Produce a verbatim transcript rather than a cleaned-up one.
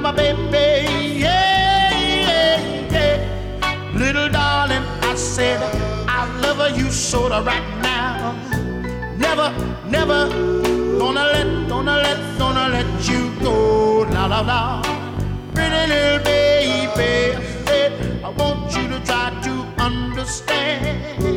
my baby, yeah, yeah, yeah. Little darling, I said I love you sorta right now. Never, never gonna let, gonna let, gonna let you go. La la la. Pretty little baby, I said I want you to try to understand.